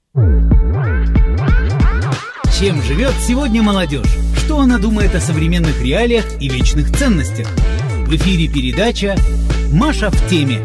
Чем живет сегодня молодежь? Что она думает о современных реалиях и вечных ценностях? В эфире передача «Маша в теме».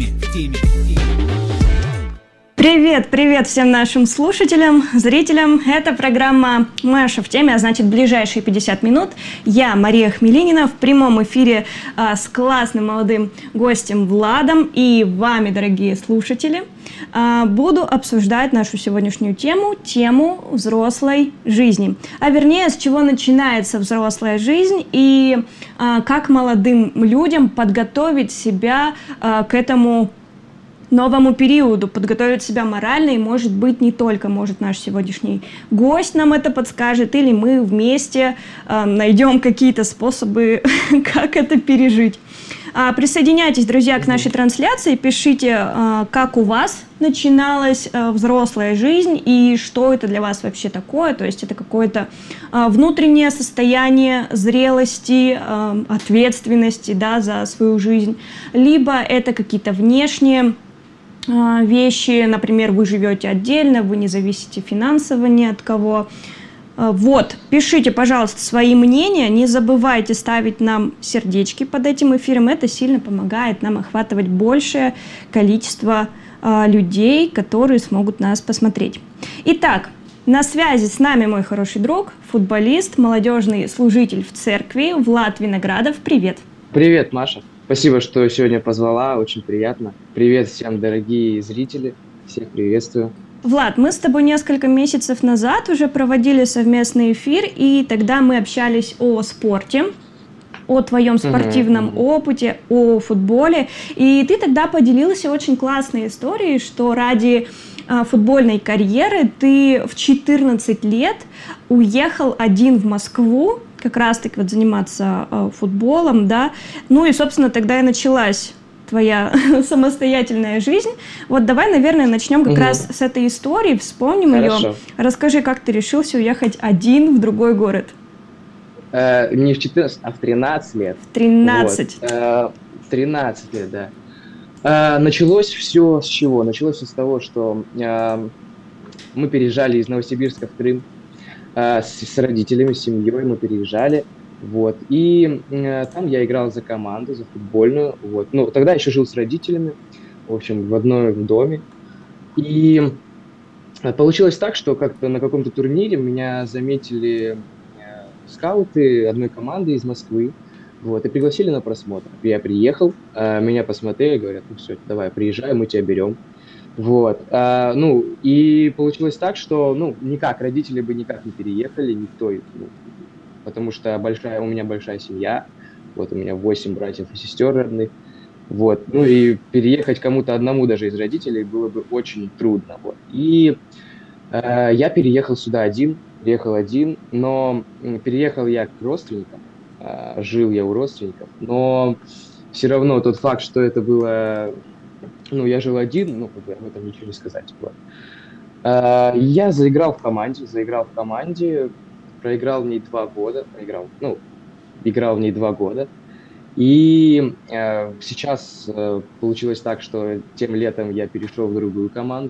Привет всем нашим слушателям, зрителям. Это программа «Маша в теме», а значит, ближайшие 50 минут я, Мария Хмелинина, в прямом эфире с классным молодым гостем Владом и вами, дорогие слушатели, буду обсуждать нашу сегодняшнюю тему взрослой жизни. А вернее, с чего начинается взрослая жизнь и как молодым людям подготовить себя к этому новому периоду, подготовить себя морально, и, может быть, не только, может, наш сегодняшний гость нам это подскажет, или мы вместе найдем какие-то способы, как это пережить. Присоединяйтесь, друзья, к нашей трансляции, пишите, как у вас начиналась взрослая жизнь и что это для вас вообще такое, то есть это какое-то внутреннее состояние зрелости, ответственности, да, за свою жизнь, либо это какие-то внешние вещи, например, вы живете отдельно, вы не зависите финансово ни от кого. Вот, пишите, пожалуйста, свои мнения, не забывайте ставить нам сердечки под этим эфиром, это сильно помогает нам охватывать большее количество людей, которые смогут нас посмотреть. Итак, на связи с нами мой хороший друг, футболист, молодежный служитель в церкви Влад Виноградов. Привет! Привет, Маша! Спасибо, что сегодня позвала, очень приятно. Привет всем, дорогие зрители, всех приветствую. Влад, мы с тобой несколько месяцев назад уже проводили совместный эфир, и тогда мы общались о спорте, о твоем спортивном опыте, о футболе. И ты тогда поделился очень классной историей, что ради футбольной карьеры ты в 14 лет уехал один в Москву, как раз-таки вот заниматься футболом, да. Ну и, собственно, тогда и началась твоя самостоятельная жизнь. Вот давай, наверное, начнем как раз с этой истории, вспомним ее. Расскажи, как ты решился уехать один в другой город? Не в 14, а в 13 лет. В 13? Вот. В 13 лет, да. Началось все с чего? Началось все с того, что мы переезжали из Новосибирска в Крым. С родителями, с семьей мы переезжали, вот, и там я играл за команду, за футбольную, вот, ну, тогда еще жил с родителями, в общем, в одном доме, и получилось так, что как-то на каком-то турнире меня заметили скауты одной команды из Москвы, вот, и пригласили на просмотр. Я приехал, меня посмотрели, говорят, ну все, давай, приезжай, мы тебя берем. Вот, ну, и получилось так, что, ну, родители бы никак не переехали, никто, ну, потому что у меня большая семья, вот, у меня 8 братьев и сестер родных, вот, ну, и переехать кому-то одному даже из родителей было бы очень трудно, вот, и я переехал сюда один, но переехал я к родственникам, жил я у родственников, но все равно тот факт, что это было... Ну, я жил один, ну, как бы об этом ничего не сказать. Вот. Я заиграл в команде, проиграл в ней 2 года, играл в ней 2 года. И сейчас получилось так, что тем летом я перешел в другую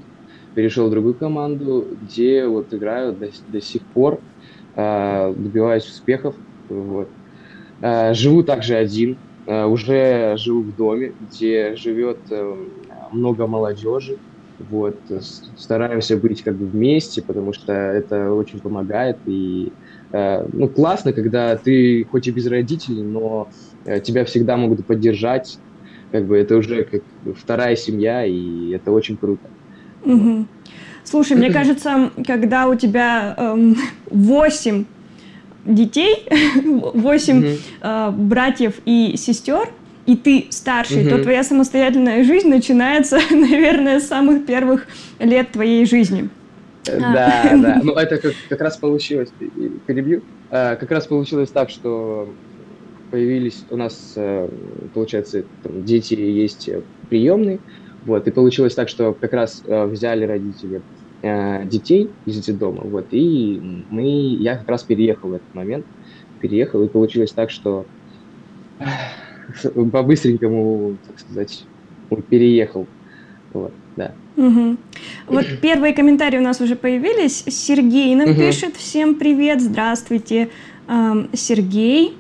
команду, где вот играю до сих пор, добиваюсь успехов. Вот. Живу также один. Уже живу в доме, где живет много молодежи, вот, стараемся быть как бы вместе, потому что это очень помогает, и ну, классно, когда ты хоть и без родителей, но тебя всегда могут поддержать, как бы это уже как вторая семья, и это очень круто. Угу. Слушай, мне кажется, когда у тебя 8 детей, 8 братьев и сестер, и ты старший, то твоя самостоятельная жизнь начинается, наверное, с самых первых лет твоей жизни. Да. Ну, это как раз получилось, перебью, как раз получилось так, что появились у нас, получается, там, дети есть приемные, вот, и получилось так, что как раз взяли родители детей из детдома, вот, и я как раз переехал в этот момент, и получилось так, что по-быстренькому, так сказать, переехал. Вот, да. Угу. Вот первые комментарии у нас уже появились. Сергей нам пишет: всем привет, здравствуйте, Сергей.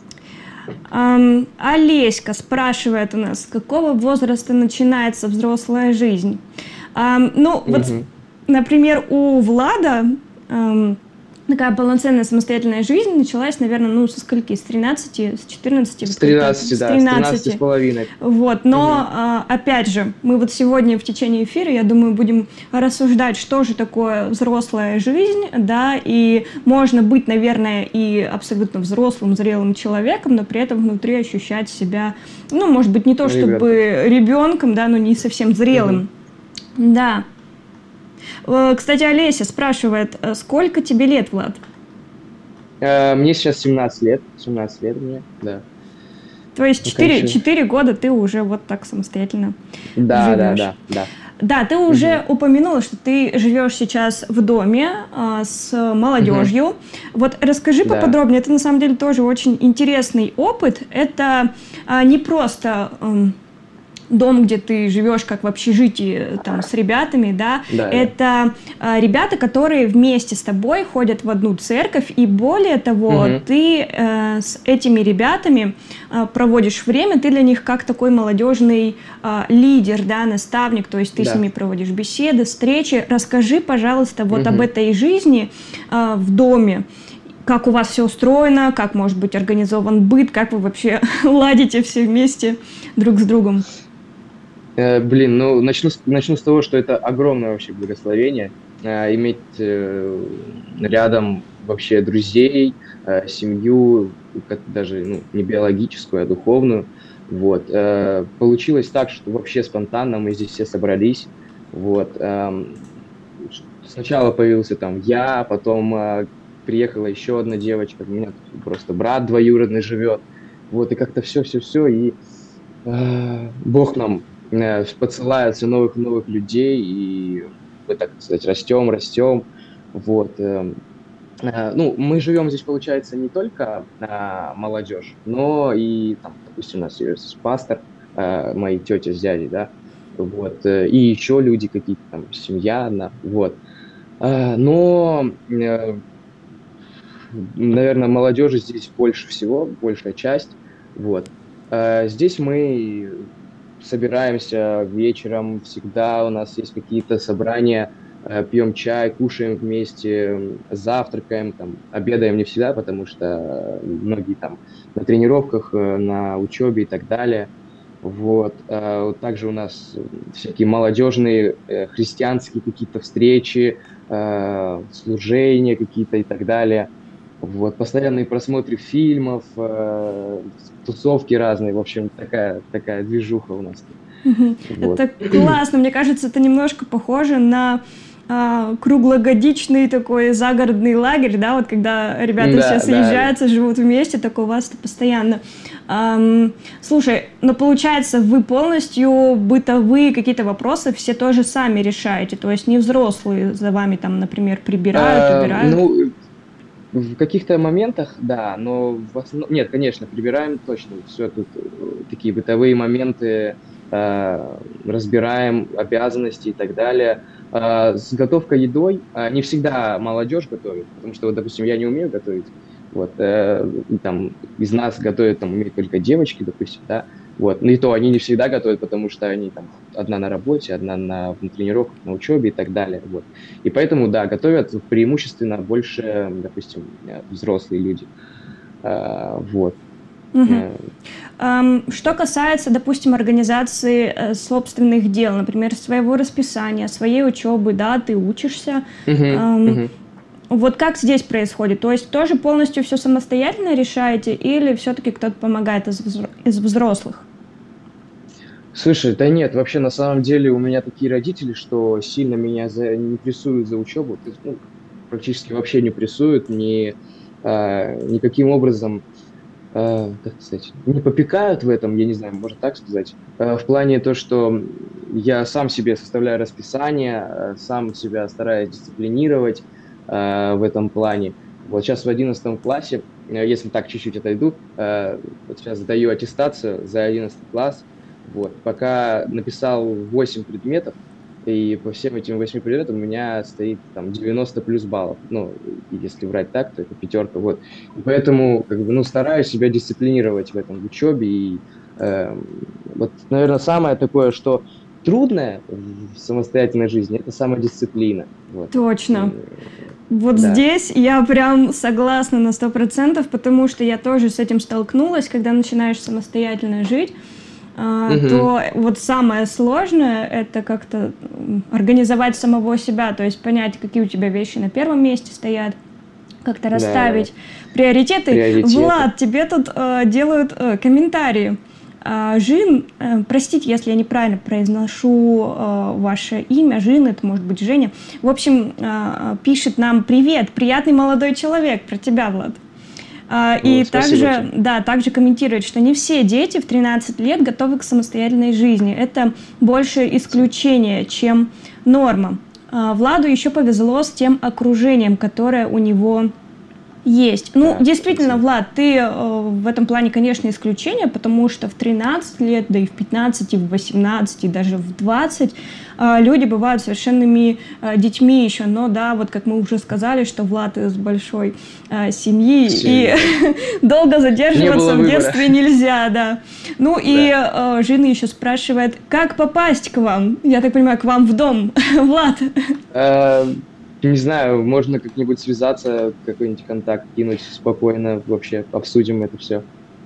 Олеська спрашивает у нас, с какого возраста начинается взрослая жизнь? Вот, например, у Влада такая полноценная самостоятельная жизнь началась, наверное, со скольки? С 13, с 14? С 13, да, с 13 с половиной. Вот, но, опять же, мы вот сегодня в течение эфира, я думаю, будем рассуждать, что же такое взрослая жизнь, да, и можно быть, наверное, и абсолютно взрослым, зрелым человеком, но при этом внутри ощущать себя, может быть, не то чтобы ребенком, да, но не совсем зрелым. Да. Кстати, Олеся спрашивает, сколько тебе лет, Влад? Мне сейчас 17 лет. 17 лет мне, да. То есть 4 года ты уже вот так самостоятельно живешь. Да. Да, ты уже упомянула, что ты живешь сейчас в доме с молодежью. Вот расскажи поподробнее, это на самом деле тоже очень интересный опыт. Это не просто... дом, где ты живешь как в общежитии там, с ребятами, да, это ребята, которые вместе с тобой ходят в одну церковь, и более того, ты с этими ребятами проводишь время, ты для них как такой молодежный лидер, да, наставник, то есть ты с ними проводишь беседы, встречи. Расскажи, пожалуйста, вот об этой жизни в доме. Как у вас все устроено, как может быть организован быт, как вы вообще ладите все вместе друг с другом? Начну с того, что это огромное вообще благословение, иметь рядом вообще друзей, семью, даже не биологическую, а духовную. Вот. Получилось так, что вообще спонтанно мы здесь все собрались. Вот. Сначала появился там я, потом приехала еще одна девочка, у меня тут просто брат двоюродный живет. Вот, и как-то все, и Бог нам подсылает все новых людей, и мы, так сказать, растем. Вот. Мы живем здесь, получается, не только молодежь, но и, там, допустим, у нас есть пастор, мои тети с дядей, да, вот, и еще люди какие-то, там, семья, вот. Но, наверное, молодежи здесь больше всего, большая часть, вот. Здесь мы собираемся вечером, всегда у нас есть какие-то собрания, пьем чай, кушаем вместе, завтракаем, там, обедаем не всегда, потому что многие там на тренировках, на учебе и так далее. Вот. Также у нас всякие молодежные, христианские какие-то встречи, служения какие-то и так далее. Вот. Постоянные просмотры фильмов, тусовки разные, в общем, такая движуха у нас. Вот. Это классно, мне кажется, это немножко похоже на круглогодичный такой загородный лагерь, да, вот когда ребята все съезжаются, живут вместе, так у вас это постоянно. Слушай, но получается, вы полностью бытовые какие-то вопросы все тоже сами решаете, то есть не взрослые за вами там, например, прибирают, убирают? В каких-то моментах, да, но в основном... Нет, конечно, прибираем точно. Все тут такие бытовые моменты, разбираем обязанности и так далее. С готовкой едой не всегда молодежь готовит, потому что, вот, допустим, я не умею готовить. Вот, там, из нас готовят, там, умеют только девочки, допустим, да. Вот, но и то они не всегда готовят, потому что они там одна на работе, одна на тренировках, на учебе и так далее. Вот. И поэтому, да, готовят преимущественно больше, допустим, взрослые люди. Вот. Что касается, допустим, организации собственных дел, например, своего расписания, своей учебы, да, ты учишься. Вот как здесь происходит? То есть тоже полностью все самостоятельно решаете или все-таки кто-то помогает из взрослых? Слушай, да нет, вообще на самом деле у меня такие родители, что сильно меня не прессуют за учебу, то есть, практически вообще не прессуют, никаким образом, как сказать, не попекают в этом, я не знаю, можно так сказать, в плане то, что я сам себе составляю расписание, сам себя стараюсь дисциплинировать в этом плане. Вот сейчас в 11 классе, если так чуть-чуть отойду, вот сейчас сдаю аттестацию за 11 класс, Вот. Пока написал 8 предметов, и по всем этим 8 предметам у меня стоит там 90 плюс баллов. Ну, если брать так, то это пятерка. Вот. И поэтому как бы, ну, стараюсь себя дисциплинировать в этом в учебе. И вот, наверное, самое такое, что трудное в самостоятельной жизни, это самодисциплина. Вот. Точно. Вот Да. здесь я прям согласна на 100%, потому что я тоже с этим столкнулась, когда начинаешь самостоятельно жить, то вот самое сложное – это как-то организовать самого себя, то есть понять, какие у тебя вещи на первом месте стоят, как-то расставить приоритеты. Влад, тебе тут делают комментарии. Жин, простите, если я неправильно произношу ваше имя, Жин, это может быть Женя. В общем, пишет нам: «Привет, приятный молодой человек», про тебя, Влад. И также, да, также комментирует, что не все дети в 13 лет готовы к самостоятельной жизни. Это больше исключение, чем норма. Владу еще повезло с тем окружением, которое у него есть. Ну, да, действительно, Влад, ты в этом плане, конечно, исключение, потому что в 13 лет, да и в 15, и в 18, и даже в 20 люди бывают совершенными детьми еще. Но да, вот как мы уже сказали, что Влад из большой семьи, и долго задерживаться в детстве нельзя, да. Ну и Жина еще спрашивает, как попасть к вам? Я так понимаю, к вам в дом, Влад? Не знаю, можно как-нибудь связаться, какой-нибудь контакт кинуть спокойно, вообще обсудим это все.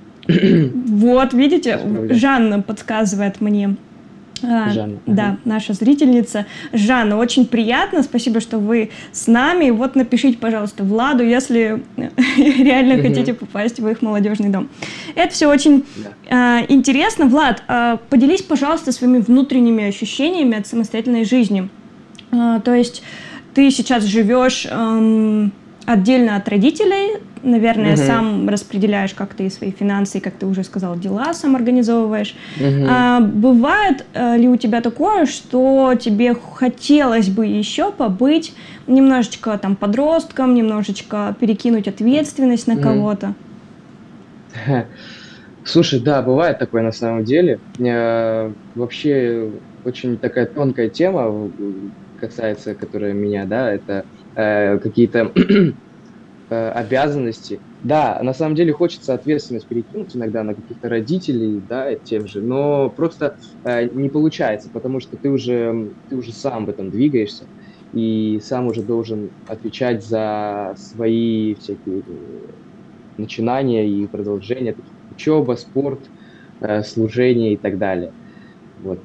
Вот, видите, Жанна подсказывает мне. Жанна. Да, наша зрительница. Жанна, очень приятно, спасибо, что вы с нами. Вот напишите, пожалуйста, Владу, если реально хотите попасть в их молодежный дом. Это все очень интересно. Влад, поделись, пожалуйста, своими внутренними ощущениями от самостоятельной жизни. То есть ты сейчас живешь отдельно от родителей, наверное, сам распределяешь как-то и свои финансы, и, как ты уже сказал, дела сам организовываешь. Бывает ли у тебя такое, что тебе хотелось бы еще побыть немножечко там подростком, немножечко перекинуть ответственность на кого-то? Слушай, да, бывает такое на самом деле. Вообще очень такая тонкая тема касается, которая меня, да, это какие-то обязанности. Да, на самом деле хочется ответственность перекинуть иногда на каких-то родителей, да, тем же, но просто не получается, потому что ты уже сам в этом двигаешься и сам уже должен отвечать за свои всякие начинания и продолжения, учеба, спорт, служение и так далее. Вот.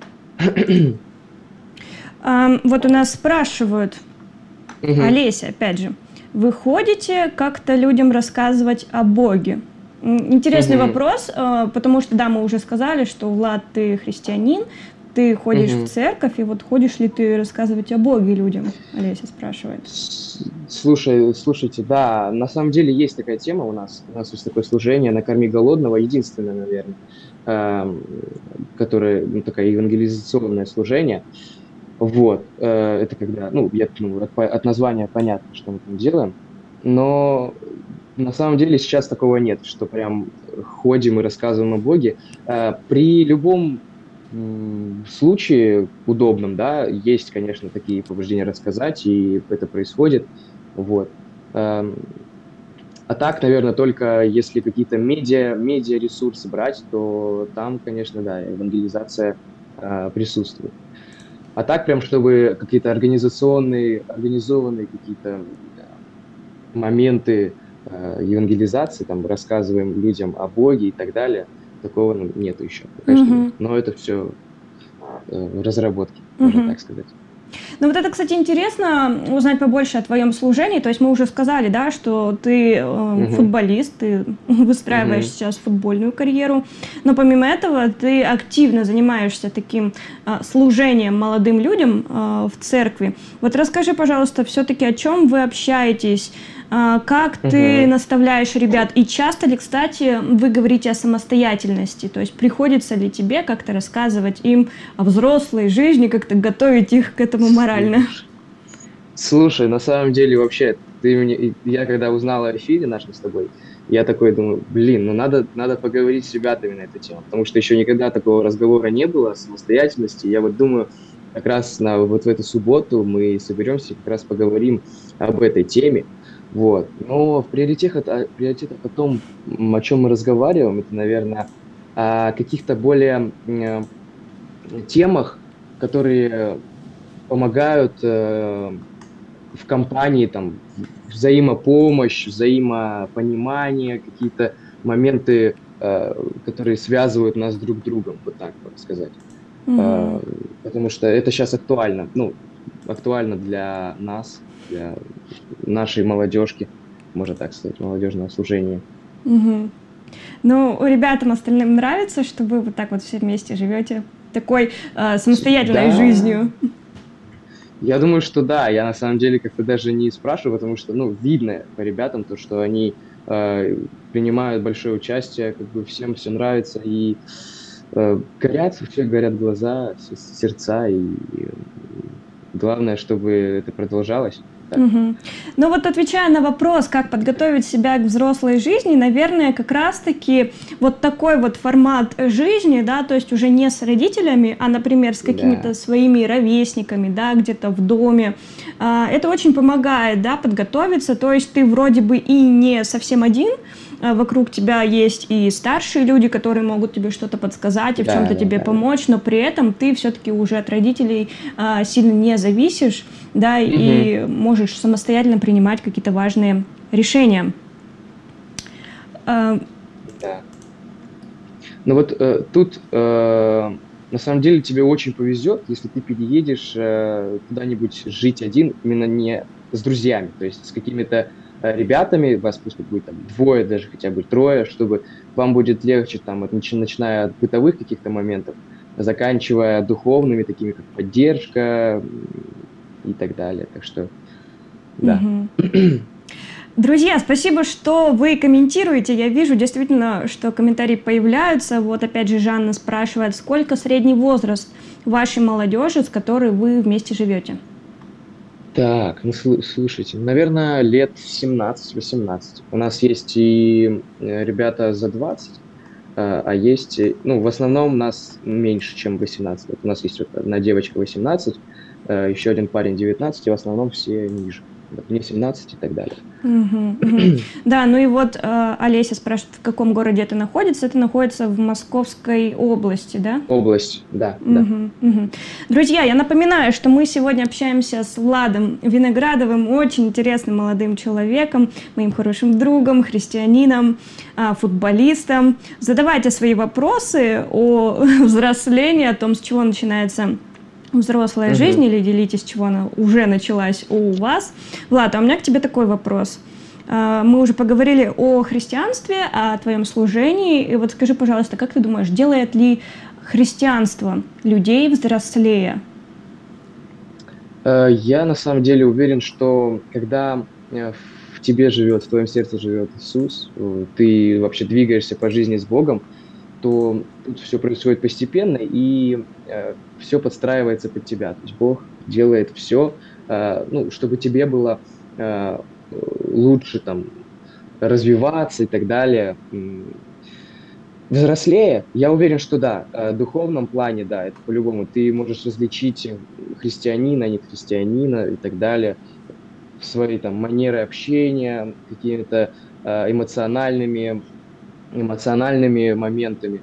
Вот у нас спрашивают, Олеся, опять же, вы ходите как-то людям рассказывать о Боге? Интересный вопрос, потому что, да, мы уже сказали, что, Влад, ты христианин, ты ходишь в церковь, и вот ходишь ли ты рассказывать о Боге людям? Олеся спрашивает. Слушайте, да, на самом деле есть такая тема у нас есть такое служение «Накорми голодного», единственное, наверное, которое, такое евангелизационное служение. Вот, это когда, от названия понятно, что мы там делаем, но на самом деле сейчас такого нет, что прям ходим и рассказываем о Боге. При любом случае удобном, да, есть, конечно, такие побуждения рассказать, и это происходит, вот. А так, наверное, только если какие-то медиа-ресурсы брать, то там, конечно, да, евангелизация присутствует. А так прям, чтобы какие-то организованные какие-то моменты евангелизации, там, рассказываем людям о Боге и так далее, такого нету еще, пока что нет. Но это все в разработке, можно так сказать. Ну вот это, кстати, интересно узнать побольше о твоем служении. То есть мы уже сказали, да, что ты футболист, ты выстраиваешь сейчас футбольную карьеру, но помимо этого ты активно занимаешься таким служением молодым людям в церкви. Вот расскажи, пожалуйста, все-таки о чем вы общаетесь, как ты наставляешь ребят, и часто ли, кстати, вы говорите о самостоятельности, то есть приходится ли тебе как-то рассказывать им о взрослой жизни, как-то готовить их к этому морально? Слушай, на самом деле вообще, я когда узнал о эфире нашем с тобой, Я такой думаю, блин, ну надо поговорить с ребятами на эту тему, потому что еще никогда такого разговора не было о самостоятельности. Я вот думаю, как раз вот в эту субботу мы соберемся и как раз поговорим об этой теме. Вот. Но в приоритетах о том, о чем мы разговариваем, это, наверное, о каких-то более темах, которые помогают в компании, там, взаимопомощь, взаимопонимание, какие-то моменты, которые связывают нас друг с другом, вот так вот сказать. Потому что это сейчас актуально, актуально для нас, для нашей молодежки, можно так сказать, молодежного служения. Ну, ребятам остальным нравится, что вы вот так вот все вместе живете такой самостоятельной жизнью? Я думаю, что да. Я на самом деле как-то даже не спрашиваю, потому что, видно по ребятам то, что они принимают большое участие, как бы всем все нравится, и горят, у всех горят глаза, сердца, и главное, чтобы это продолжалось. Ну вот отвечая на вопрос, как подготовить себя к взрослой жизни, наверное, как раз-таки вот такой вот формат жизни, да, то есть уже не с родителями, а, например, с какими-то своими ровесниками, да, где-то в доме, это очень помогает, да, подготовиться, то есть ты вроде бы и не совсем один, вокруг тебя есть и старшие люди, которые могут тебе что-то подсказать и в чем-то тебе помочь, но при этом ты все-таки уже от родителей сильно не зависишь, да, и можешь самостоятельно принимать какие-то важные решения. Ну вот тут на самом деле тебе очень повезет, если ты переедешь куда-нибудь жить один, именно не с друзьями, то есть с какими-то ребятами, вас пусть будет там двое, даже хотя бы трое, чтобы вам будет легче, там, начиная от бытовых каких-то моментов, заканчивая духовными, такими как поддержка и так далее. Так что, да. Друзья, спасибо, что вы комментируете. Я вижу действительно, что комментарии появляются. Вот опять же Жанна спрашивает, сколько средний возраст вашей молодежи, с которой вы вместе живете? Так, ну слушайте, наверное, лет 17-18. У нас есть и ребята за 20, а есть, в основном у нас меньше, чем 18 лет. У нас есть вот одна девочка 18, еще один парень 19, и в основном все ниже. Мне 17 и так далее. Да, ну и вот Олеся спрашивает, в каком городе это находится. Это находится в Московской области, да? Область, да. Друзья, я напоминаю, что мы сегодня общаемся с Владом Виноградовым, очень интересным молодым человеком, моим хорошим другом, христианином, футболистом. Задавайте свои вопросы о взрослении, о том, с чего начинается взрослая жизнь, или делитесь, с чего она уже началась у вас. Влад, а у меня к тебе такой вопрос. Мы уже поговорили о христианстве, о твоем служении. И вот скажи, пожалуйста, как ты думаешь, делает ли христианство людей взрослее? Я на самом деле уверен, что когда в тебе живет, в твоем сердце живет Иисус, ты вообще двигаешься по жизни с Богом, то тут все происходит постепенно, и все подстраивается под тебя. То есть Бог делает все, чтобы тебе было лучше там развиваться и так далее. Взрослее, я уверен, что да, в духовном плане, да, это по-любому. Ты можешь различить христианина, не христианина и так далее, свои там манеры общения, какими-то эмоциональными моментами.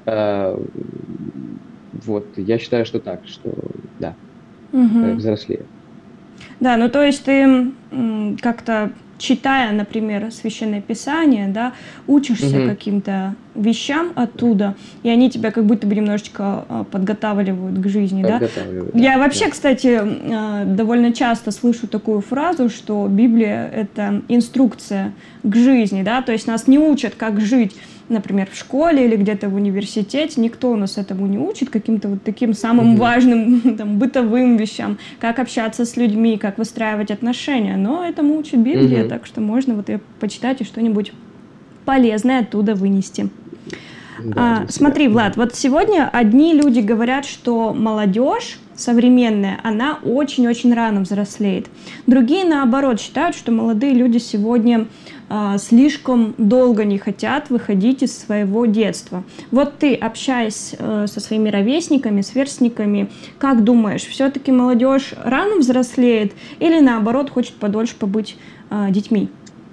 Вот, я считаю, что так, что да, взрослее. Да, ну то есть ты как-то, читая, например, Священное Писание, да, учишься каким-то вещам оттуда, и они тебя как будто бы немножечко подготавливают к жизни, да? Я вообще, кстати, довольно часто слышу такую фразу, что Библия — это инструкция к жизни, да, то есть нас не учат, как жить, например, в школе или где-то в университете, никто у нас этому не учит, каким-то вот таким самым важным там, бытовым вещам, как общаться с людьми, как выстраивать отношения, но этому учит Библия, так что можно вот ее почитать и что-нибудь полезное оттуда вынести. Да, для себя. Смотри, Влад, вот сегодня одни люди говорят, что молодежь современная, она очень-очень рано взрослеет. Другие, наоборот, считают, что молодые люди сегодня слишком долго не хотят выходить из своего детства. Вот ты, общаясь со своими ровесниками, сверстниками, как думаешь, все-таки молодежь рано взрослеет или, наоборот, хочет подольше побыть детьми?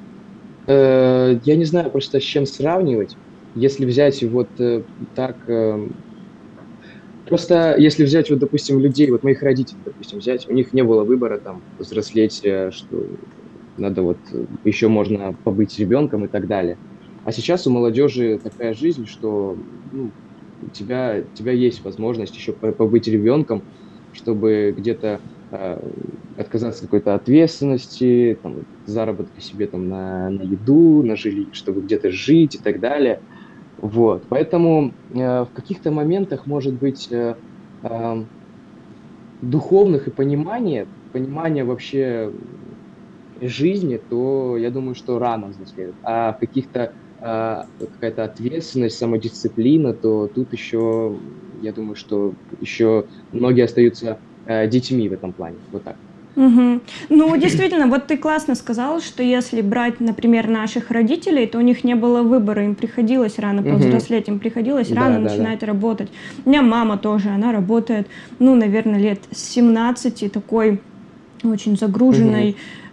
Я не знаю просто с чем сравнивать. Если взять вот так, просто если взять вот, допустим, людей, вот моих родителей, допустим, взять, у них не было выбора там взрослеть, что надо вот еще можно побыть ребенком и так далее. А сейчас у молодежи такая жизнь, что ну, у тебя есть возможность еще побыть ребенком, чтобы где-то отказаться от какой-то ответственности, там, заработка себе там на еду, на жилье, чтобы где-то жить и так далее. Вот. Поэтому в каких-то моментах, может быть, духовных и понимания вообще жизни, то я думаю, что рано взрослеют. А в каких-то какая-то ответственность, самодисциплина, то тут еще, я думаю, что еще многие остаются детьми в этом плане. Вот так. Угу. Ну, действительно, вот ты классно сказал, что если брать, например, наших родителей, то у них не было выбора, им приходилось рано повзрослеть, им приходилось рано начинать работать. У меня мама тоже, она работает, ну, наверное, лет с 17, такой очень загруженной,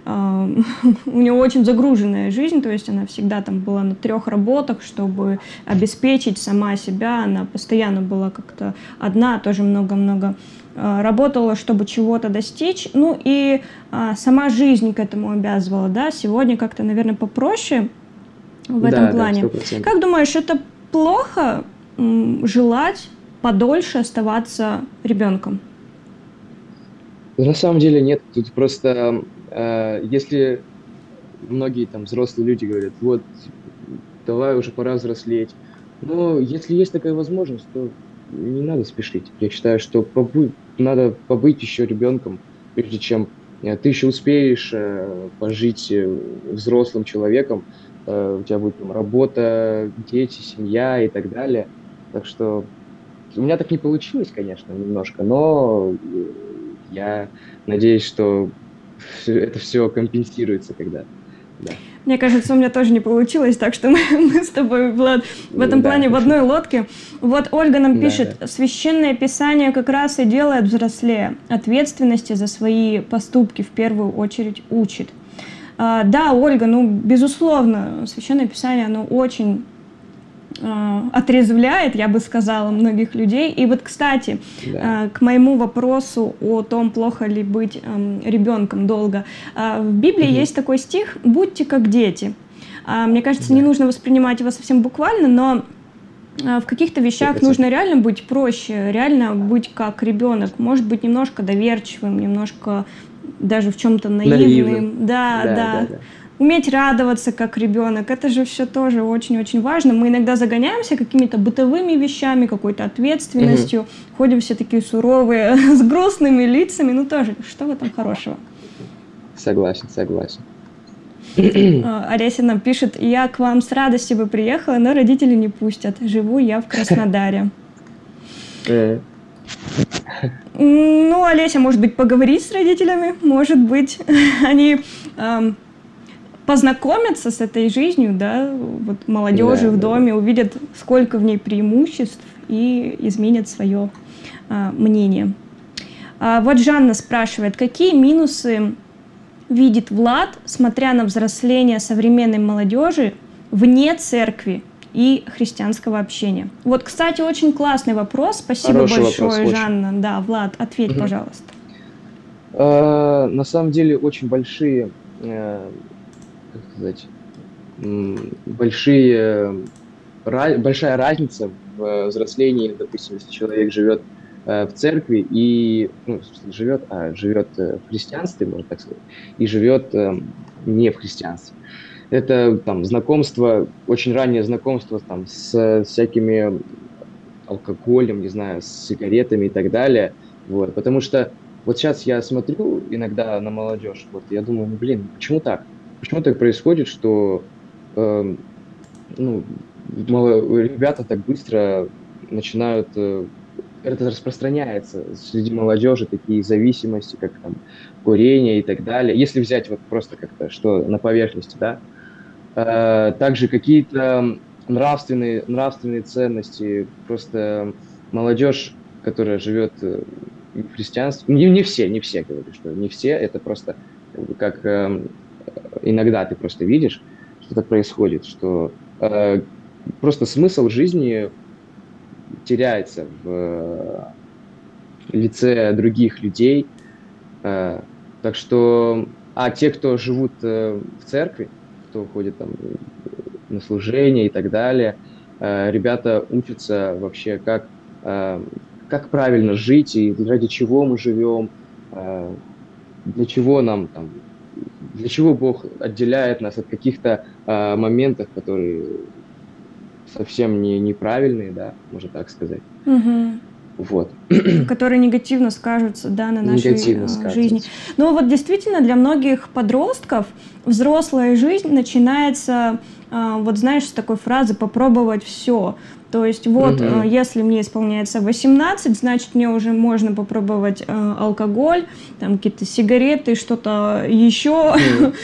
у нее очень загруженная жизнь, то есть она всегда там была на 3 работах, чтобы обеспечить сама себя, она постоянно была как-то одна, тоже много-много работала, чтобы чего-то достичь, ну и сама жизнь к этому обязывала, да, сегодня как-то, наверное, попроще в этом плане. 100%. Как думаешь, это плохо желать подольше оставаться ребенком? На самом деле нет, тут просто, если многие там взрослые люди говорят, вот, давай уже пора взрослеть, но если есть такая возможность, то не надо спешить. Я считаю, что надо побыть еще ребенком, прежде чем ты еще успеешь пожить взрослым человеком, у тебя будет там работа, дети, семья и так далее. Так что у меня так не получилось, конечно, немножко, но я надеюсь, что это все компенсируется когда-то. Да. Мне кажется, у меня тоже не получилось, так что мы с тобой, Влад, в этом плане в одной лодке. Вот Ольга нам пишет, Священное Писание как раз и делает взрослее, ответственности за свои поступки в первую очередь учит. Да, Ольга, ну, безусловно, Священное Писание, оно очень отрезвляет, я бы сказала, многих людей. И вот, кстати, к моему вопросу о том, плохо ли быть ребенком долго. В Библии есть такой стих «Будьте как дети». Мне кажется, не нужно воспринимать его совсем буквально, но в каких-то вещах нужно реально быть проще, реально быть как ребенок. Может быть, немножко доверчивым, немножко даже в чем-то наивным. Да. Уметь радоваться как ребенок, это же все тоже очень-очень важно. Мы иногда загоняемся какими-то бытовыми вещами, какой-то ответственностью, ходим все такие суровые, с грустными лицами, ну тоже, что в этом хорошего? Согласен. Олеся нам пишет, я к вам с радостью бы приехала, но родители не пустят, живу я в Краснодаре. Ну, Олеся, может быть, поговорить с родителями, может быть, они познакомятся с этой жизнью, да, вот молодежи в доме, увидят, сколько в ней преимуществ и изменят свое мнение. Вот Жанна спрашивает, какие минусы видит Влад, смотря на взросление современной молодежи вне церкви и христианского общения? Вот, кстати, очень классный вопрос. Спасибо большое, Жанна. Да, Влад, ответь, пожалуйста. На самом деле очень большие, как сказать, большая разница в взрослении, допустим, если человек живет в церкви и живет в христианстве, можно так сказать, и живет не в христианстве. Это там знакомство, очень раннее знакомство там с всякими алкоголем, не знаю, с сигаретами и так далее. Вот, потому что вот сейчас я смотрю иногда на молодежь, вот, я думаю, почему так? Почему так происходит, что ребята так быстро начинают, это распространяется среди молодежи, такие зависимости, как там курение и так далее. Если взять вот просто как-то, что на поверхности, да, также какие-то нравственные ценности, просто молодежь, которая живет в христианстве, не все, говорю, что не все, это просто как иногда ты просто видишь, что так происходит, что просто смысл жизни теряется в лице других людей. Так что, а те, кто живут в церкви, кто ходит там на служение и так далее, ребята учатся вообще, как правильно жить и ради чего мы живем, для чего нам там, для чего Бог отделяет нас от каких-то моментов, которые совсем неправильные, да, можно так сказать. Угу. Вот. Которые негативно скажутся, да, на нашей жизни. Но вот действительно для многих подростков взрослая жизнь начинается, вот знаешь, с такой фразы «попробовать все». То есть вот, если мне исполняется 18, значит, мне уже можно попробовать алкоголь, там какие-то сигареты, что-то еще.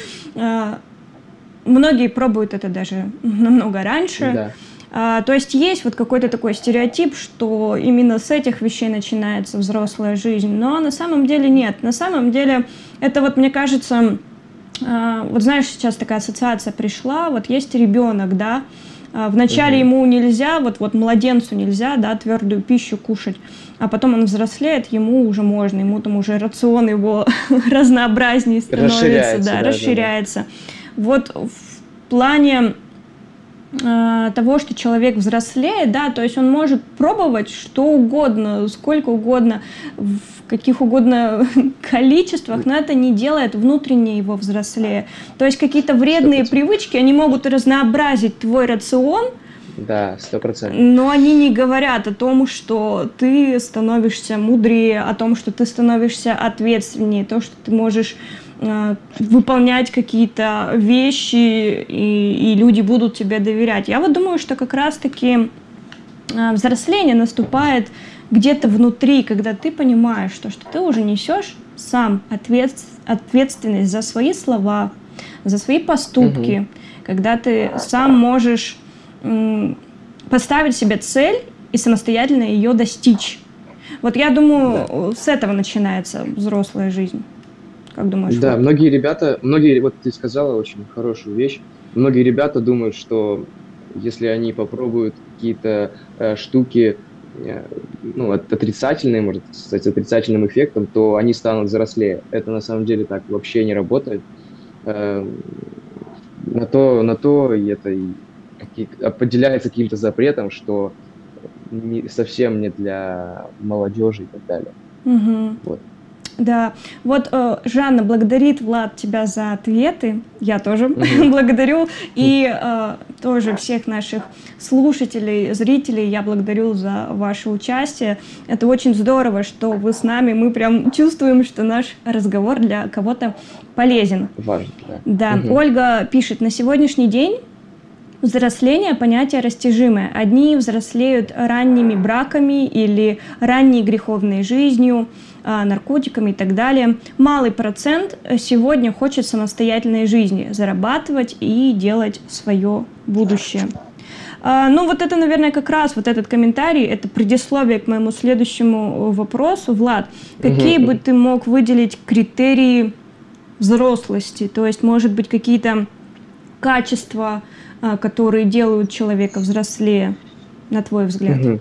Многие пробуют это даже намного раньше. Да. То есть есть вот какой-то такой стереотип, что именно с этих вещей начинается взрослая жизнь, но на самом деле нет. На самом деле это вот, мне кажется, вот знаешь, сейчас такая ассоциация пришла, вот есть ребенок, да, вначале ему нельзя, вот младенцу нельзя, да, твердую пищу кушать, а потом он взрослеет, ему уже можно, ему там уже рацион его разнообразнее становится, расширяется. Вот в плане того, что человек взрослеет, да, то есть он может пробовать что угодно, сколько угодно, в каких угодно количествах, но это не делает внутренне его взрослее. То есть какие-то вредные привычки, они могут разнообразить твой рацион, да, 100%. Но они не говорят о том, что ты становишься мудрее, о том, что ты становишься ответственнее, то, что ты можешь выполнять какие-то вещи, и люди будут тебе доверять. Я вот думаю, что как раз-таки взросление наступает где-то внутри, когда ты понимаешь, что ты уже несешь сам ответственность за свои слова, за свои поступки, когда ты сам можешь поставить себе цель и самостоятельно ее достичь. Вот я думаю, с этого начинается взрослая жизнь. Как думаешь? Да, многие ребята, вот ты сказала очень хорошую вещь, многие ребята думают, что если они попробуют какие-то штуки, ну, отрицательные, можно сказать, с отрицательным эффектом, то они станут взрослее. Это на самом деле так вообще не работает. На то и это определяется каким-то запретом, что совсем не для молодежи и так далее. Вот. Да, вот Жанна благодарит, Влад, тебя за ответы, я тоже благодарю, и тоже всех наших слушателей, зрителей я благодарю за ваше участие. Это очень здорово, что вы с нами, мы прям чувствуем, что наш разговор для кого-то полезен. Важно, да. Да, Ольга пишет, на сегодняшний день взросление – понятие растяжимое. Одни взрослеют ранними браками или ранней греховной жизнью, наркотиками и так далее. Малый процент сегодня хочет самостоятельной жизни, зарабатывать и делать свое будущее. Ну вот это, наверное, как раз вот этот комментарий, это предисловие к моему следующему вопросу. Влад, какие бы ты мог выделить критерии взрослости? То есть, может быть, какие-то качества, которые делают человека взрослее, на твой взгляд?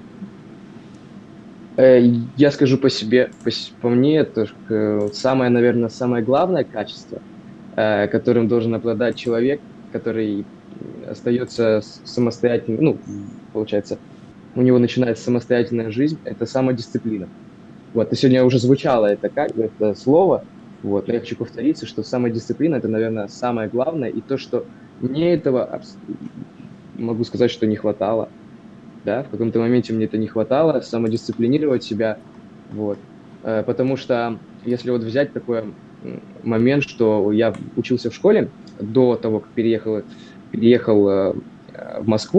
Я скажу по себе, по мне, это самое, наверное, самое главное качество, которым должен обладать человек, который остается самостоятельным, ну, получается, у него начинается самостоятельная жизнь, это самодисциплина. Вот, и сегодня уже звучало это слово, вот, но я хочу повториться, что самодисциплина – это, наверное, самое главное, и то, что мне этого, могу сказать, что не хватало. Да, в каком-то моменте мне это не хватало, самодисциплинировать себя, вот, потому что если вот взять такой момент, что я учился в школе до того, как переехал в Москву,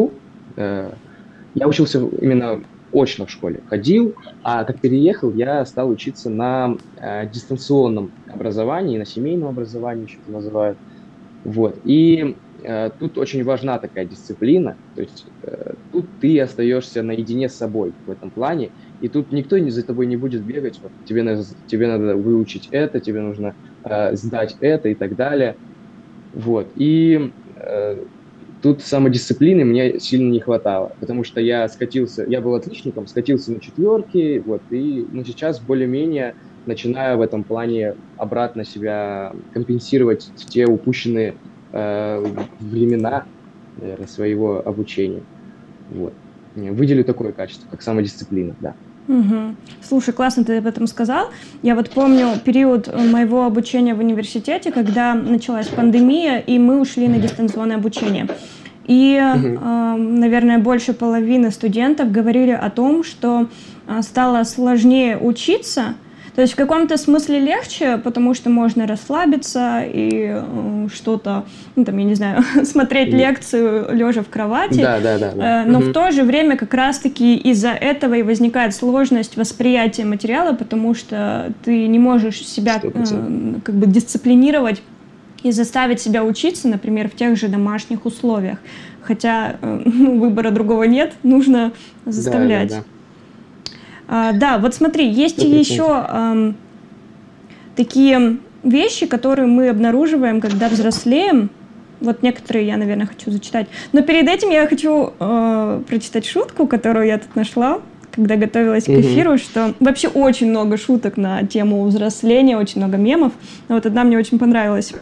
Я учился именно очно в школе, ходил, а как переехал, я стал учиться на дистанционном образовании, на семейном образовании, еще это называют. Вот. И тут очень важна такая дисциплина, то есть тут ты остаешься наедине с собой в этом плане, и тут никто за тобой не будет бегать, вот, тебе надо выучить это, тебе нужно сдать это и так далее. Вот. И тут самодисциплины мне сильно не хватало, потому что я был отличником, скатился на четверки, вот, и сейчас более-менее начинаю в этом плане обратно себя компенсировать те упущенные времена, наверное, своего обучения. Вот. Выделю такое качество, как самодисциплина, да. Угу. Слушай, классно ты об этом сказал. Я вот помню период моего обучения в университете, когда началась пандемия, и мы ушли на дистанционное обучение. И, наверное, больше половины студентов говорили о том, что стало сложнее учиться. То есть в каком-то смысле легче, потому что можно расслабиться и что-то, ну, там, я не знаю, смотреть лекцию лежа в кровати. Да. Но в то же время как раз-таки из-за этого и возникает сложность восприятия материала, потому что ты не можешь себя как бы дисциплинировать и заставить себя учиться, например, в тех же домашних условиях. Хотя выбора другого нет, нужно заставлять. Да, вот смотри, есть еще такие вещи, которые мы обнаруживаем, когда взрослеем. Вот некоторые я, наверное, хочу зачитать. Но перед этим я хочу прочитать шутку, которую я тут нашла, когда готовилась к эфиру, что вообще очень много шуток на тему взросления, очень много мемов. Но вот одна мне очень понравилась.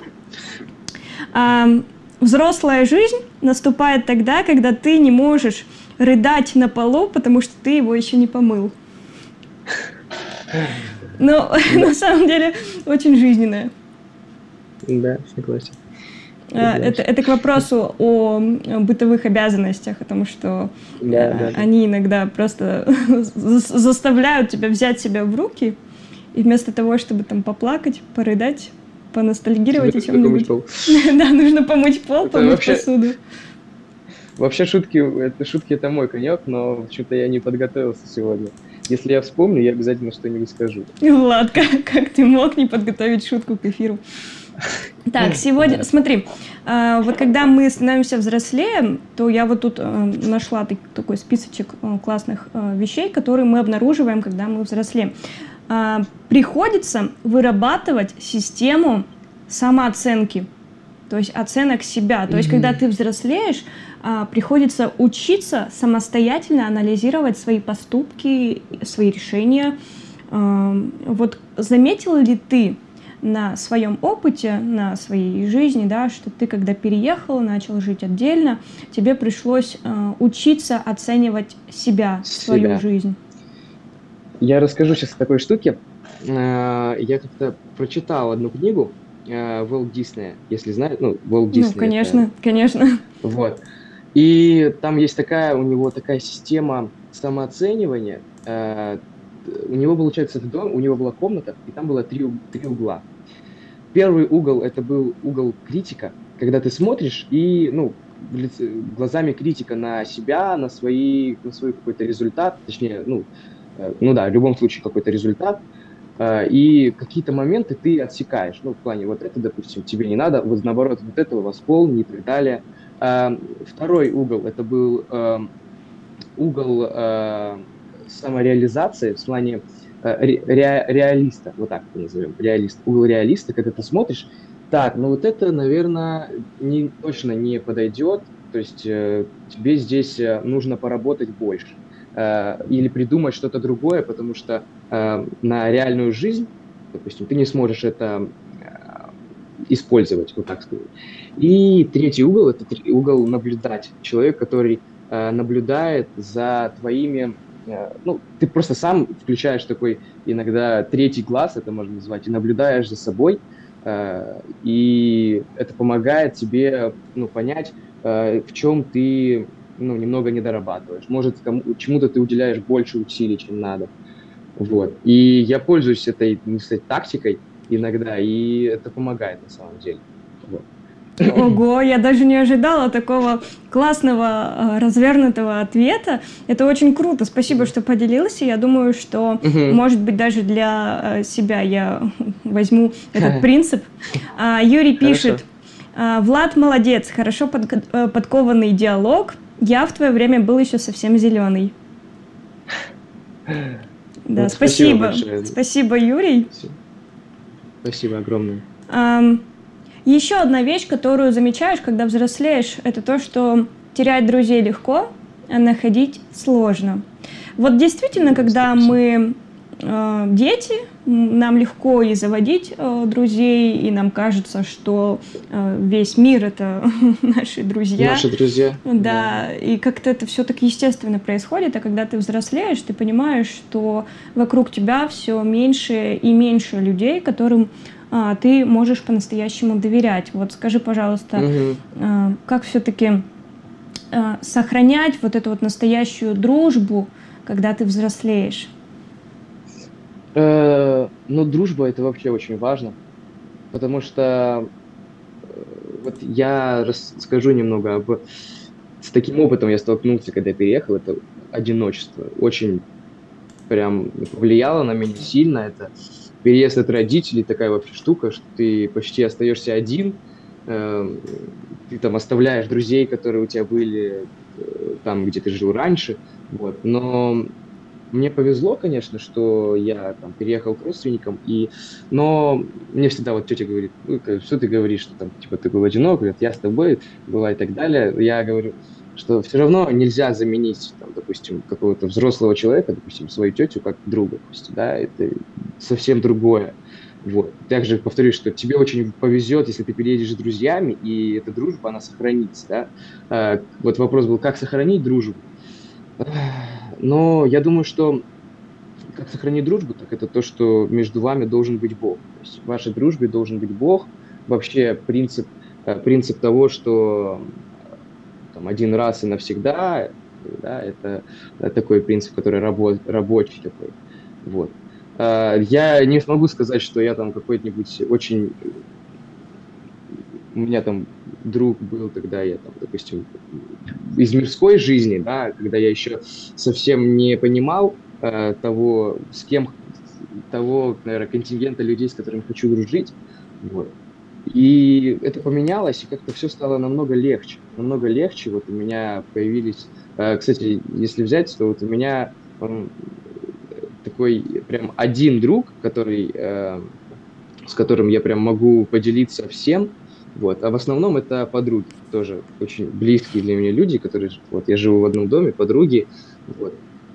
Взрослая жизнь наступает тогда, когда ты не можешь рыдать на полу, потому что ты его еще не помыл. Но на самом деле очень жизненная. Да, согласен. Это к вопросу о бытовых обязанностях, потому что они иногда просто заставляют тебя взять себя в руки, и вместо того, чтобы там поплакать, порыдать, поностальгировать о чем-нибудь. Да, нужно помыть пол, помыть посуду. Вообще шутки это мой конек, но почему-то я не подготовился сегодня. Если я вспомню, я обязательно что-нибудь скажу. Влад, как ты мог не подготовить шутку к эфиру? Так, сегодня, смотри, вот когда мы становимся взрослее, то я вот тут нашла такой списочек классных вещей, которые мы обнаруживаем, когда мы взрослеем. Приходится вырабатывать систему самооценки, то есть оценок себя. То есть когда ты взрослеешь, приходится учиться самостоятельно анализировать свои поступки, свои решения. Вот заметил ли ты на своем опыте, на своей жизни, да, что ты, когда переехал, начал жить отдельно, тебе пришлось учиться оценивать себя, свою жизнь? Я расскажу сейчас о такой штуке. Я как-то прочитал одну книгу Уолт Диснея, если знаешь, Уолт Дисней. Ну, конечно, конечно. Вот. И там есть у него такая система самооценивания. У него, получается, этот дом, у него была комната, и там было три угла. Первый угол — это был угол критика, когда ты смотришь и, глазами критика на себя, на свой какой-то результат, точнее, в любом случае какой-то результат, и какие-то моменты ты отсекаешь. В плане вот это, допустим, тебе не надо, вот наоборот, вот этого восполни и так далее. Второй угол — это был угол самореализации, в плане реалиста, вот так это назовем, реалист. Угол реалиста, когда ты смотришь, так, вот это, наверное, точно не подойдет, то есть тебе здесь нужно поработать больше или придумать что-то другое, потому что на реальную жизнь, допустим, ты не сможешь это использовать, вот так сказать. И третий угол — это угол наблюдать. Человек, который наблюдает за твоими... ты просто сам включаешь такой иногда третий глаз, это можно назвать, и наблюдаешь за собой, и это помогает тебе понять, в чем ты немного не дорабатываешь. Может, чему-то ты уделяешь больше усилий, чем надо. Вот. И я пользуюсь этой, тактикой иногда, и это помогает на самом деле. Вот. Ого, я даже не ожидала такого классного, развернутого ответа. Это очень круто. Спасибо, что поделился. Я думаю, что, может быть, даже для себя я возьму этот принцип. Юрий пишет: Влад молодец, хорошо подкованный диалог. Я в твое время был еще совсем зеленый. Да, Вот, спасибо. большое. Спасибо, Юрий. Спасибо огромное. Еще одна вещь, которую замечаешь, когда взрослеешь, это то, что терять друзей легко, а находить сложно. Вот действительно, когда мы дети, нам легко и заводить друзей, и нам кажется, что весь мир — это наши друзья. Наши друзья. Да, и как-то это все так естественно происходит, а когда ты взрослеешь, ты понимаешь, что вокруг тебя все меньше и меньше людей, которым ты можешь по-настоящему доверять. Вот скажи, пожалуйста, как все-таки сохранять вот эту вот настоящую дружбу, когда ты взрослеешь? Ну, дружба — это вообще очень важно, потому что вот я расскажу немного с таким опытом я столкнулся, когда я переехал. Это одиночество. Очень прям повлияло на меня сильно. Это переезд от родителей, такая вообще штука, что ты почти остаешься один. Ты там оставляешь друзей, которые у тебя были там, где ты жил раньше. Вот. Но мне повезло, конечно, что я там переехал к родственникам, но мне всегда вот тетя говорит: ну, что ты говоришь, что там, типа, ты был одинок, говорит, я с тобой была и так далее. Я говорю, что все равно нельзя заменить, там, допустим, какого-то взрослого человека, допустим, свою тетю как друга, допустим, да, это совсем другое. Вот. Также повторюсь, что тебе очень повезет, если ты переедешь с друзьями, и эта дружба, она сохранится, да. Вот вопрос был, как сохранить дружбу. Но я думаю, что как сохранить дружбу, так это то, что между вами должен быть Бог. То есть в вашей дружбе должен быть Бог. Вообще принцип того, что там, один раз и навсегда, да, это такой принцип, который рабочий такой. Вот. Я не смогу сказать, что я там какой-нибудь очень... У меня там друг был, когда я там, допустим, из мирской жизни, да, когда я еще совсем не понимал того, наверное, контингента людей, с которыми хочу дружить. Вот. И это поменялось, и как-то все стало намного легче. Намного легче. Вот у меня появились... Кстати, если взять, то вот у меня такой прям один друг, с которым я прям могу поделиться всем. Вот. А в основном это подруги, тоже очень близкие для меня люди, которые... Вот я живу в одном доме, подруги, вот,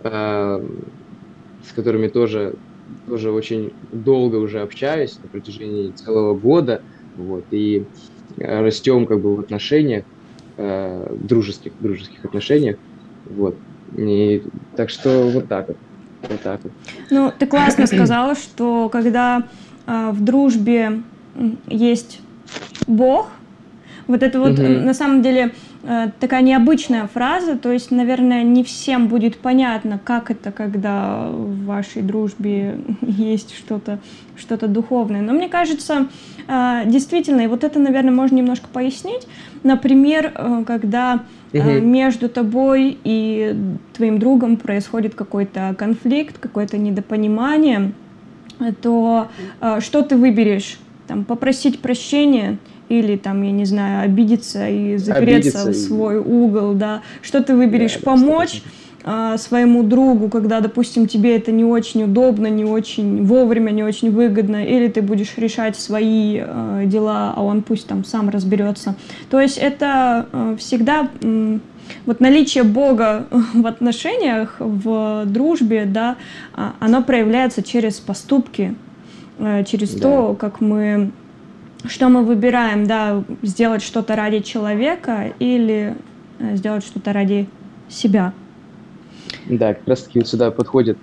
с которыми тоже очень долго уже общаюсь, на протяжении целого года. Вот, и растем как бы в отношениях, дружеских отношениях. Вот. И, так что вот так вот. Вот так вот. Ну, ты классно сказала, что когда в дружбе есть Бог, вот это вот на самом деле такая необычная фраза, то есть, наверное, не всем будет понятно, как это, когда в вашей дружбе есть что-то духовное. Но мне кажется, действительно, и вот это, наверное, можно немножко пояснить. Например, когда между тобой и твоим другом происходит какой-то конфликт, какое-то недопонимание, то что ты выберешь? Там, попросить прощения или, там, я не знаю, обидеться и запереться в свой угол, да? Что ты выберешь? Помочь своему другу, когда, допустим, тебе это не очень удобно, не очень вовремя, не очень выгодно, или ты будешь решать свои дела, а он пусть там сам разберется. То есть это всегда вот наличие Бога в отношениях, в дружбе, да, оно проявляется через поступки, через то, как что мы выбираем, да, сделать что-то ради человека или сделать что-то ради себя. Да, как раз таки вот сюда подходит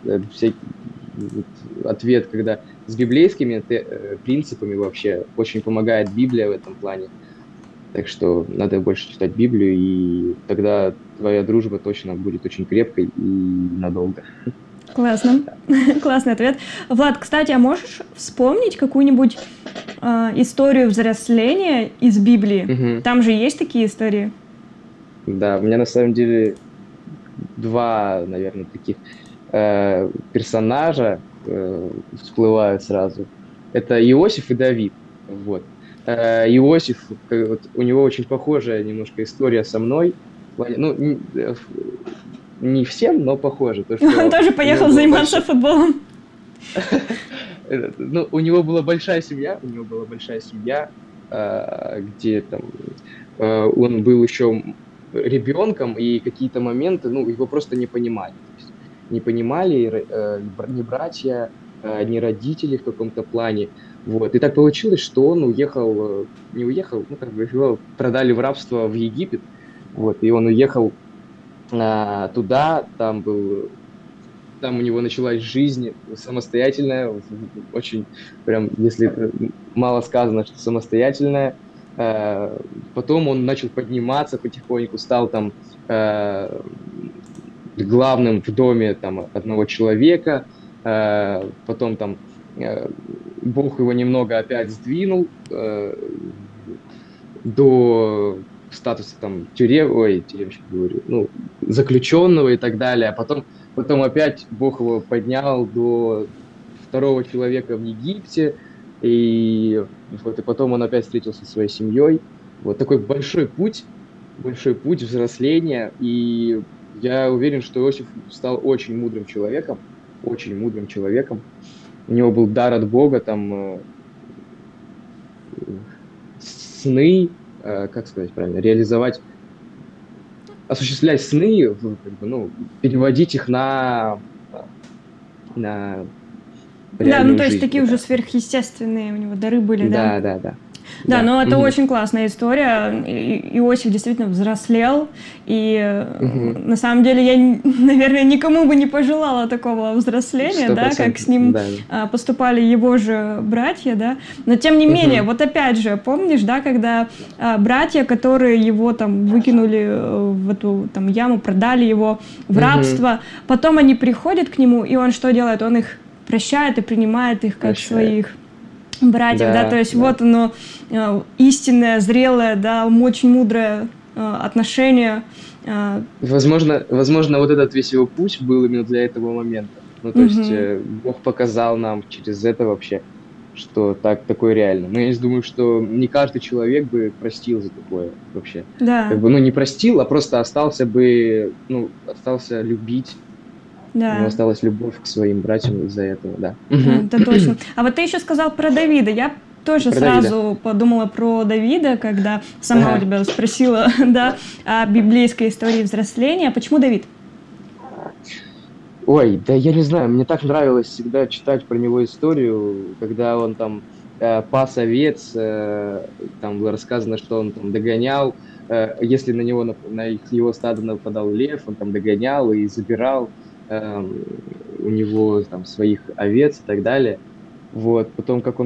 ответ, когда с библейскими принципами вообще очень помогает Библия в этом плане. Так что надо больше читать Библию, и тогда твоя дружба точно будет очень крепкой и надолго. Классно. Классный ответ. Влад, кстати, а можешь вспомнить какую-нибудь историю взросления из Библии? Там же есть такие истории? Да, у меня на самом деле два, наверное, таких персонажа всплывают сразу. Это Иосиф и Давид. Вот. Иосиф, вот, у него очень похожая немножко история со мной. Ну, не всем, но похоже. То, что он тоже поехал заниматься футболом. Ну, у него была большая семья, где там он был еще ребенком, и какие-то моменты, ну, его просто не понимали. Не понимали ни братья, ни родители в каком-то плане. Вот. И так получилось, что он уехал, не уехал, ну, как бы его продали в рабство в Египет. Вот. И он уехал туда, там у него началась жизнь самостоятельная, очень, прям, если мало сказано, что самостоятельная. Потом он начал подниматься потихоньку, стал там главным в доме там одного человека, потом там Бог его немного опять сдвинул до статуса там заключенного и так далее, а потом опять Бог его поднял до второго человека в Египте, и потом он опять встретился со своей семьей. Вот такой большой путь взросления, и я уверен, что Иосиф стал очень мудрым человеком. У него был дар от Бога, там сны, как сказать правильно, осуществлять сны, переводить их на да, ну то есть такие уже сверхъестественные у него дары были, да? Да. Да, но это очень классная история. Иосиф действительно взрослел, и на самом деле я, наверное, никому бы не пожелала такого взросления, да, как с ним поступали его же братья, да. Но тем не менее, вот опять же, помнишь, да, когда братья, которые его там выкинули в эту там яму, продали его в рабство, потом они приходят к нему, и он что делает? Он их прощает и принимает их как своих братьев, да, то есть вот оно, истинное, зрелое, да, очень мудрое отношение. Возможно, вот этот весь его путь был именно для этого момента. Ну, то есть Бог показал нам через это вообще, что такое реально. Но я думаю, что не каждый человек бы простил за такое вообще. Да. Как бы, не простил, а просто остался любить. Да. У него осталась любовь к своим братьям из-за этого, да. Это точно. А вот ты еще сказал про Давида. Я тоже сразу подумала про Давида, когда сама у тебя спросила, да, о библейской истории взросления. Почему Давид? Ой, да я не знаю, мне так нравилось всегда читать про него историю, когда он там пас овец, там было рассказано, что он там догонял, если на его стадо нападал лев, он там догонял и забирал у него там своих овец и так далее. Вот. Потом, как он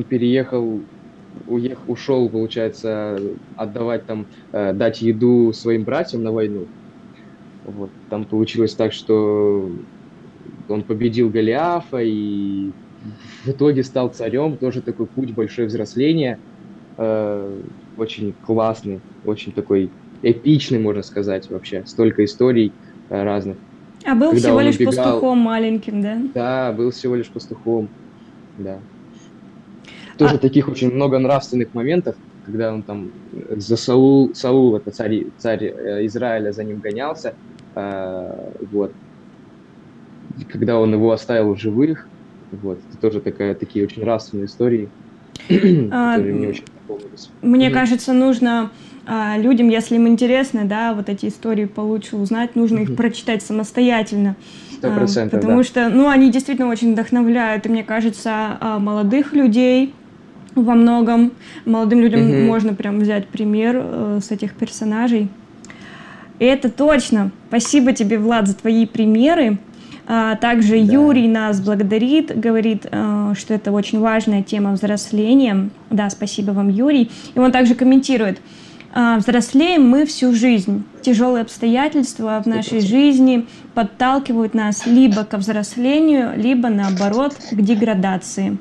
ушел, получается, отдавать там, дать еду своим братьям на войну. Вот. Там получилось так, что он победил Голиафа и в итоге стал царем. Тоже такой путь, большое взросление. Очень классный, очень такой эпичный, можно сказать, вообще. Столько историй разных. А был всего лишь пастухом маленьким, да? Да, был всего лишь пастухом, да. Тоже таких очень много нравственных моментов, когда он там за Саул, это царь Израиля, за ним гонялся, вот. Когда он его оставил в живых, вот. Это тоже такие очень нравственные истории, которые мне очень запомнились. Мне кажется, нужно людям, если им интересно, да, вот эти истории получше узнать, нужно их прочитать самостоятельно. 100%, потому что, они действительно очень вдохновляют, и мне кажется, молодых людей во многом, молодым людям можно прям взять пример с этих персонажей. И это точно. Спасибо тебе, Влад, за твои примеры. Также Юрий нас благодарит, говорит, что это очень важная тема взросления. Да, спасибо вам, Юрий. И он также комментирует. Взрослеем мы всю жизнь. Тяжелые обстоятельства в нашей жизни подталкивают нас либо к взрослению, либо наоборот к деградации.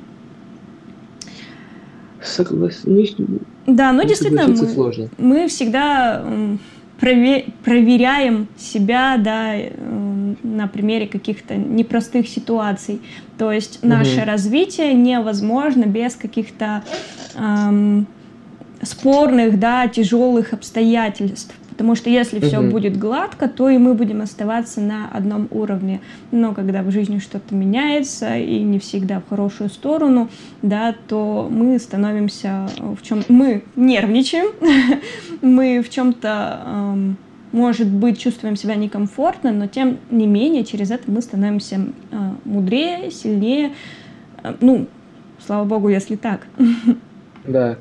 Согласен. Да, но действительно мы всегда проверяем себя, да, на примере каких-то непростых ситуаций. То есть наше развитие невозможно без каких-то спорных, да, тяжелых обстоятельств. Потому что если все будет гладко, то и мы будем оставаться на одном уровне. Но когда в жизни что-то меняется, и не всегда в хорошую сторону, да, то мы становимся в чем... Мы нервничаем, мы в чем-то, может быть, чувствуем себя некомфортно, но тем не менее через это мы становимся мудрее, сильнее. Ну, слава богу, если так. Да.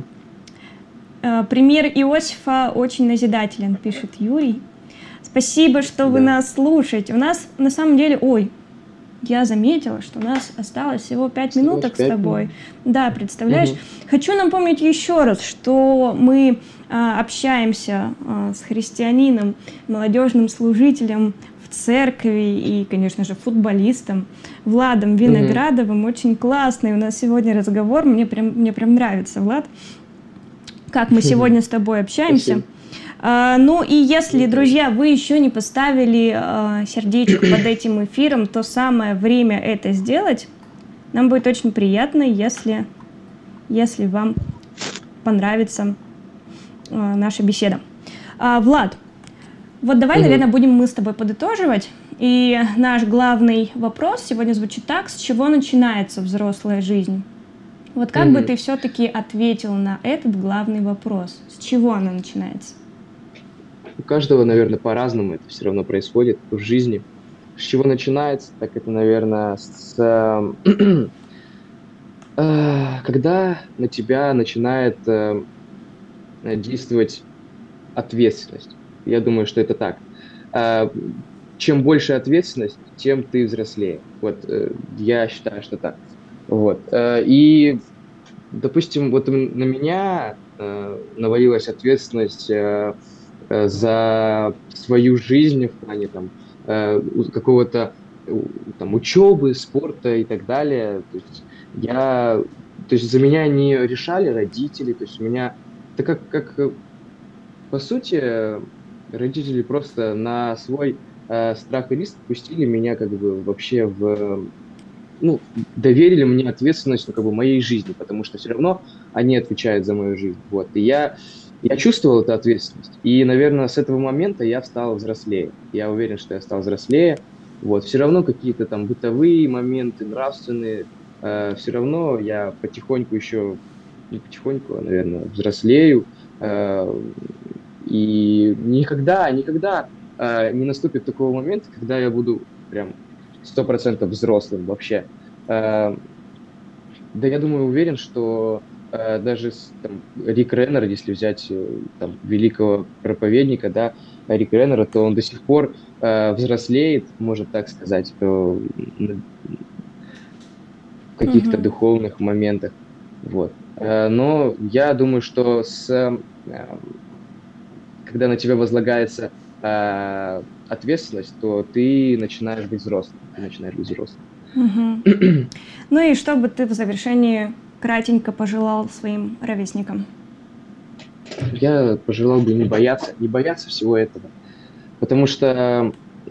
Пример Иосифа очень назидателен, пишет Юрий. Спасибо, что вы нас слушаете. У нас на самом деле... Ой, я заметила, что у нас осталось всего 5 минуток с тобой. Да, представляешь? Хочу напомнить еще раз, что мы общаемся с христианином, молодежным служителем в церкви и, конечно же, футболистом Владом Виноградовым. Очень классный у нас сегодня разговор. Мне прям нравится, Влад, как мы сегодня с тобой общаемся. Ну и если, друзья, вы еще не поставили сердечко под этим эфиром, то самое время это сделать. Нам будет очень приятно, если вам понравится наша беседа. Влад, вот давай, наверное, будем мы с тобой подытоживать. И наш главный вопрос сегодня звучит так: с чего начинается взрослая жизнь? Вот как бы ты все-таки ответил на этот главный вопрос? С чего она начинается? У каждого, наверное, по-разному это все равно происходит в жизни. С чего начинается? Так это, наверное, когда на тебя начинает действовать ответственность. Я думаю, что это так. Чем больше ответственность, тем ты взрослее. Вот я считаю, что так. Вот. И, допустим, вот на меня навалилась ответственность за свою жизнь в плане там какого-то там учебы, спорта и так далее. То есть за меня не решали родители, то есть у меня, это как по сути родители просто на свой страх и риск пустили меня как бы вообще доверили мне ответственность, как бы, моей жизни, потому что все равно они отвечают за мою жизнь. Вот. И я чувствовал эту ответственность. И, наверное, с этого момента я стал взрослее. Я уверен, что я стал взрослее. Вот. Все равно какие-то там бытовые моменты, нравственные, все равно я потихоньку еще, не потихоньку, а, наверное, взрослею. И никогда не наступит такого момента, когда я буду прям 100% взрослым вообще. Да, я думаю, уверен, что даже там, Рик Реннер, если взять там, великого проповедника, да, Рик Реннера, то он до сих пор взрослеет, можно так сказать, в каких-то духовных моментах. Вот. Но я думаю, что когда на тебя возлагается ответственность, то ты начинаешь быть взрослым. Ну и что бы ты в завершении кратенько пожелал своим ровесникам? Я пожелал бы не бояться всего этого. Потому что,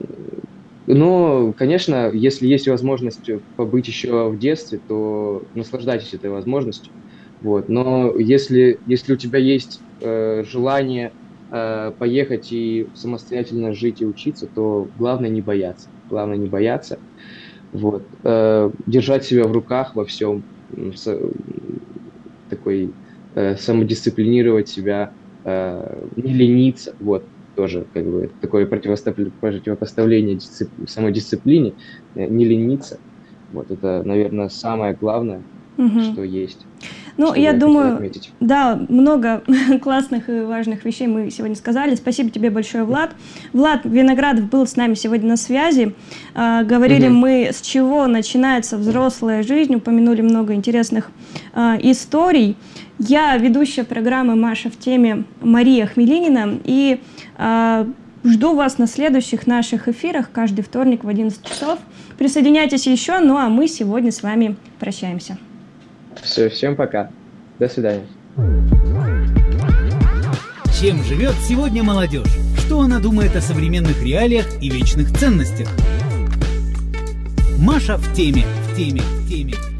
конечно, если есть возможность побыть еще в детстве, то наслаждайтесь этой возможностью. Вот. Но если у тебя есть желание поехать и самостоятельно жить и учиться, то главное не бояться. Вот. Держать себя в руках во всем, самодисциплинировать себя, не лениться. Вот тоже как бы такое противопоставление самодисциплине, не лениться. Вот это, наверное, самое главное. что есть. Ну, я думаю, да, много классных и важных вещей мы сегодня сказали. Спасибо тебе большое, Влад. Влад Виноградов был с нами сегодня на связи. Говорили мы, с чего начинается взрослая жизнь, упомянули много интересных историй. Я ведущая программы «Маша в теме» Мария Хмелинина, и жду вас на следующих наших эфирах каждый вторник в 11 часов. Присоединяйтесь еще, ну а мы сегодня с вами прощаемся. Все, всем пока. До свидания. Чем живет сегодня молодежь? Что она думает о современных реалиях и вечных ценностях? Маша в теме, в теме, в теме.